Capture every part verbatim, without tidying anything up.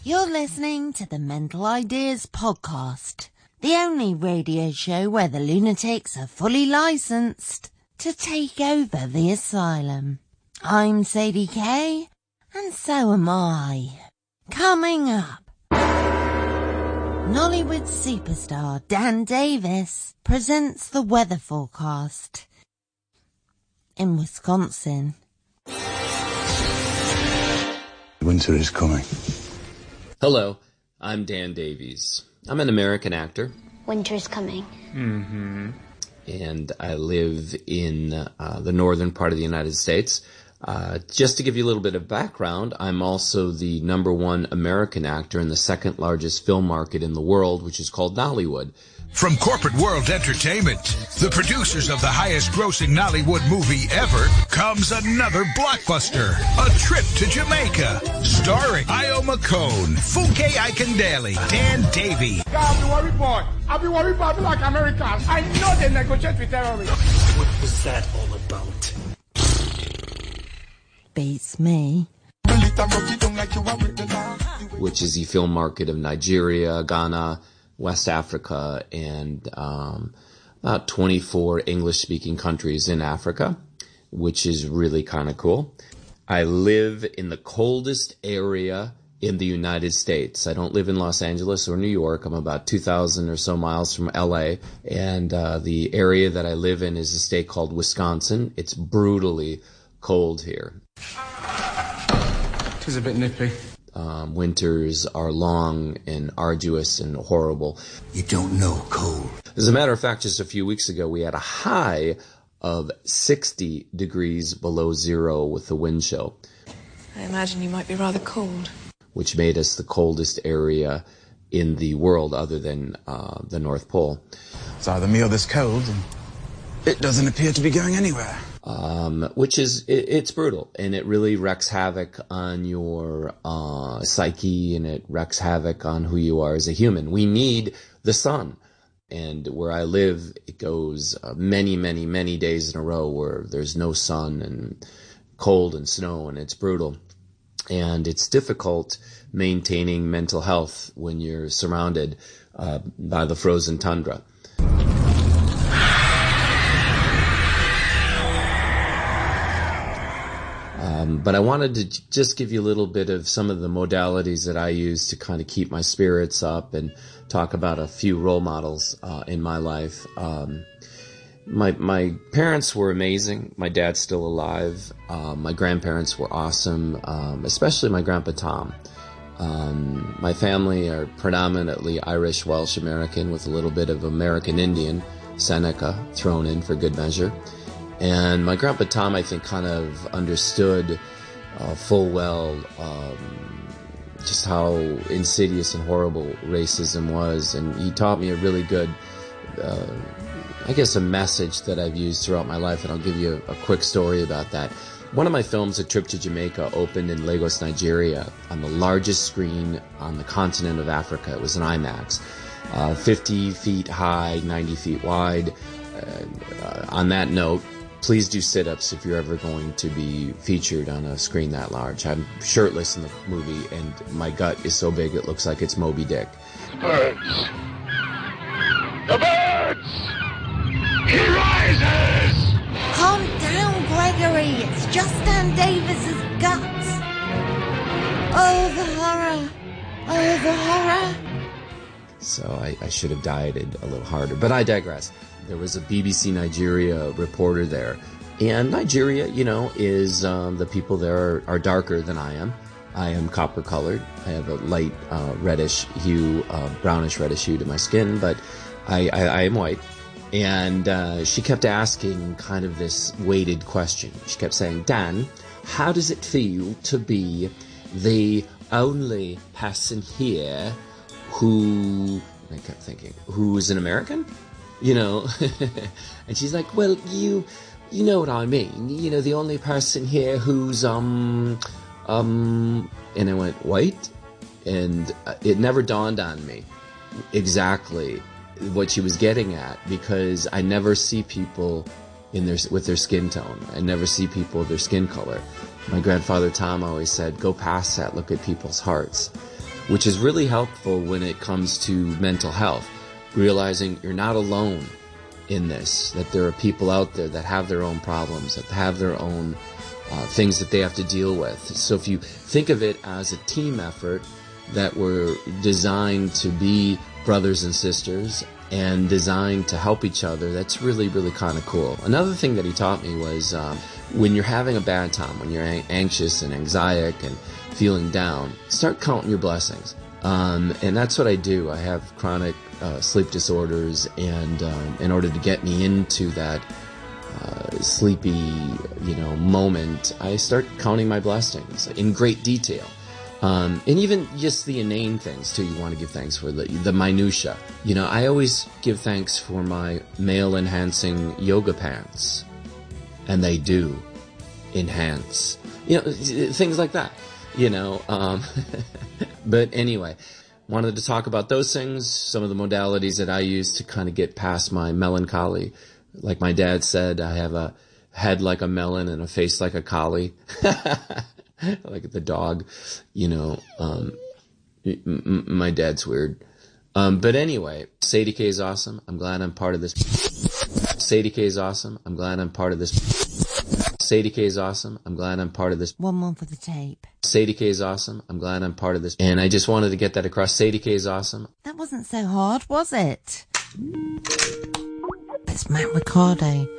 You're listening to the Mental Ideas Podcast, the only radio show where the lunatics are fully licensed to take over the asylum. I'm Sadie Kay, and so am I. Coming up, Nollywood superstar Dan Davis presents the weather forecast. In Wisconsin, winter is coming. Hello, I'm Dan Davies. I'm an American actor. Winter is coming. Mm-hmm. And I live in uh, the northern part of the United States. Uh, just to give you a little bit of background, I'm also the number one American actor in the second largest film market in the world, which is called Nollywood. From Corporate World Entertainment, the producers of the highest grossing Nollywood movie ever, comes another blockbuster, A Trip to Jamaica, starring Io McCone, Funke Akindele, Dan Davey. I'll be worried, boy. I'll be worried about like Americans. I know they negotiate with terrorists. What was that all about? Beats me. Which is the film market of Nigeria, Ghana, West Africa, and um, about twenty-four English-speaking countries in Africa, which is really kind of cool. I live in the coldest area in the United States. I don't live in Los Angeles or New York. I'm about two thousand or so miles from L A, and uh, the area that I live in is a state called Wisconsin. It's brutally cold here. Tis a bit nippy. Um, winters are long and arduous and horrible. You don't know cold. As a matter of fact, just a few weeks ago, we had a high of sixty degrees below zero with the wind chill. I imagine you might be rather cold. Which made us the coldest area in the world other than uh, the North Pole. It's either me or this cold, and it doesn't appear to be going anywhere. Um, which is, it, it's brutal, and it really wreaks havoc on your uh, psyche, and it wreaks havoc on who you are as a human. We need the sun, and where I live, it goes uh, many, many, many days in a row where there's no sun and cold and snow, and it's brutal. And it's difficult maintaining mental health when you're surrounded uh, by the frozen tundra. Um, but I wanted to just give you a little bit of some of the modalities that I use to kind of keep my spirits up and talk about a few role models uh, in my life. Um, my my parents were amazing. My dad's still alive. Uh, my grandparents were awesome, um, especially my grandpa Tom. Um, my family are predominantly Irish, Welsh, American with a little bit of American Indian, Seneca, thrown in for good measure. And my grandpa Tom, I think, kind of understood uh, full well um, just how insidious and horrible racism was. And he taught me a really good, uh, I guess, a message that I've used throughout my life. And I'll give you a, a quick story about that. One of my films, A Trip to Jamaica, opened in Lagos, Nigeria, on the largest screen on the continent of Africa. It was an IMAX, uh, fifty feet high, ninety feet wide. Uh, on that note, please do sit-ups if you're ever going to be featured on a screen that large. I'm shirtless in the movie, and my gut is so big it looks like it's Moby Dick. Birds. The birds! He rises! calm down, Gregory. It's just Dan Davis's guts. Oh, the horror. Oh, the horror. So I, I should have dieted a little harder, but I digress. There was a B B C Nigeria reporter there, and Nigeria, you know, is um, the people there are, are darker than I am. I am copper colored. I have a light uh, reddish hue, uh, brownish reddish hue to my skin, but I, I, I am white. And uh, she kept asking kind of this weighted question. She kept saying, Dan, how does it feel to be the only person here who, I kept thinking, who's an American? You know, and she's like, well, you, you know what I mean. You know, the only person here who's, um, um, and I went, white? And it never dawned on me exactly what she was getting at, because I never see people in their, with their skin tone. I never see people with their skin color. My grandfather Tom always said, go past that, look at people's hearts. which is really helpful when it comes to mental health. Realizing you're not alone in this, that there are people out there that have their own problems, that have their own uh, things that they have to deal with. So if you think of it as a team effort, that we're designed to be brothers and sisters and designed to help each other, that's really, really kind of cool. Another thing that he taught me was um, when you're having a bad time, when you're an- anxious and anxiety and feeling down, start counting your blessings. Um, and that's what I do. I have chronic uh, sleep disorders, and um, in order to get me into that uh, sleepy, you know, moment, I start counting my blessings in great detail. Um, and even just the inane things too, you want to give thanks for the, the minutia. You know, I always give thanks for my male enhancing yoga pants. And they do enhance. You know, things like that. You know, um, but anyway, wanted to talk about those things, some of the modalities that I use to kind of get past my melancholy. Like my dad said, I have a head like a melon and a face like a collie. Like the dog, you know, um, m- my dad's weird. Um, but anyway, Sadie K is awesome. I'm glad I'm part of this. Sadie K is awesome. I'm glad I'm part of this. Sadie K is awesome. I'm glad I'm part of this. One more for the tape. Sadie K is awesome. I'm glad I'm part of this. And I just wanted to get that across. Sadie K is awesome. That wasn't so hard, was it? It's Matt Ricardo.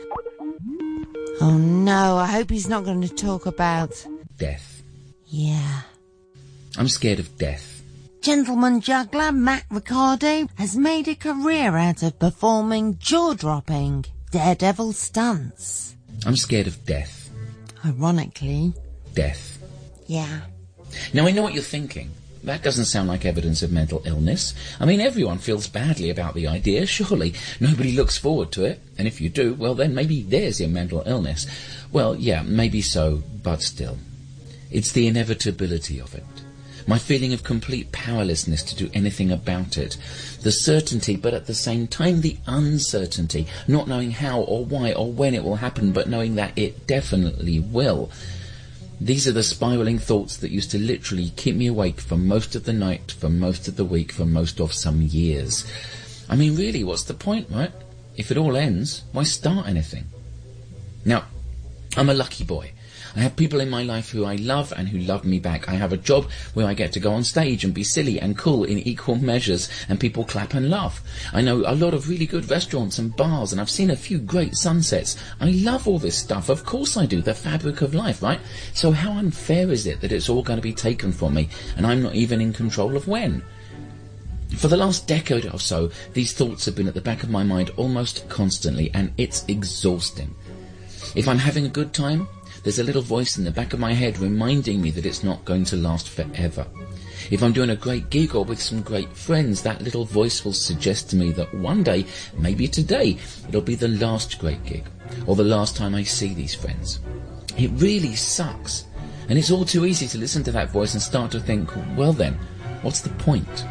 Oh no, I hope he's not going to talk about... death. Yeah. I'm scared of death. Gentleman juggler Matt Ricardo has made a career out of performing jaw-dropping daredevil stunts. I'm scared of death. Ironically. Death. Yeah. Now, I know what you're thinking. That doesn't sound like evidence of mental illness. I mean, everyone feels badly about the idea, surely. Nobody looks forward to it. And if you do, well, then maybe there's your mental illness. Well, yeah, maybe so, but still. It's the inevitability of it. My feeling of complete powerlessness to do anything about it. The certainty, but at the same time the uncertainty. Not knowing how or why or when it will happen, but knowing that it definitely will. These are the spiralling thoughts that used to literally keep me awake for most of the night, for most of the week, for most of some years. I mean, really, what's the point, right? If it all ends, why start anything? Now, I'm a lucky boy. I have people in my life who I love and who love me back. I have a job where I get to go on stage and be silly and cool in equal measures, and people clap and laugh. I know a lot of really good restaurants and bars, and I've seen a few great sunsets. I love all this stuff. Of course I do. The fabric of life, right? So how unfair is it that it's all going to be taken from me, and I'm not even in control of when? For the last decade or so, these thoughts have been at the back of my mind almost constantly, and it's exhausting. If I'm having a good time, there's a little voice in the back of my head reminding me that it's not going to last forever. If I'm doing a great gig or with some great friends, that little voice will suggest to me that one day, maybe today, it'll be the last great gig, or the last time I see these friends. It really sucks. And it's all too easy to listen to that voice and start to think, well then, what's the point?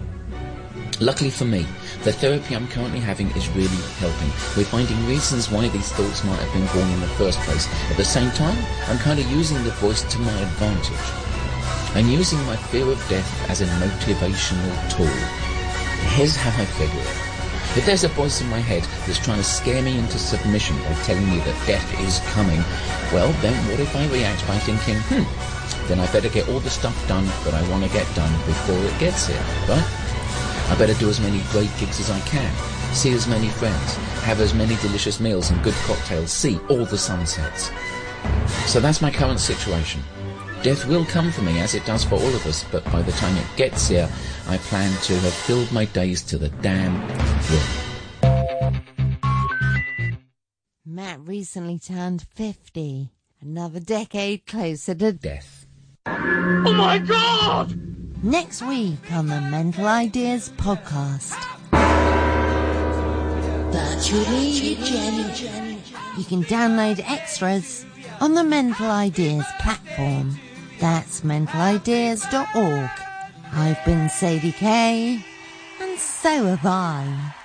Luckily for me, the therapy I'm currently having is really helping. We're finding reasons why these thoughts might have been born in the first place. At the same time, I'm kind of using the voice to my advantage. I'm using my fear of death as a motivational tool. Here's how I figure it. If there's a voice in my head that's trying to scare me into submission by telling me that death is coming, well, then what if I react by thinking, hmm, then I better get all the stuff done that I want to get done before it gets here, right? I better do as many great gigs as I can, see as many friends, have as many delicious meals and good cocktails, see all the sunsets. So that's my current situation. Death will come for me, as it does for all of us, but by the time it gets here, I plan to have filled my days to the damn brim. Matt recently turned fifty. Another decade closer to death. Oh my God! Next week on the Mental Ideas podcast. Virtually Jenny. You can download extras on the Mental Ideas platform. That's mental ideas dot org. I've been Sadie K, and so have I.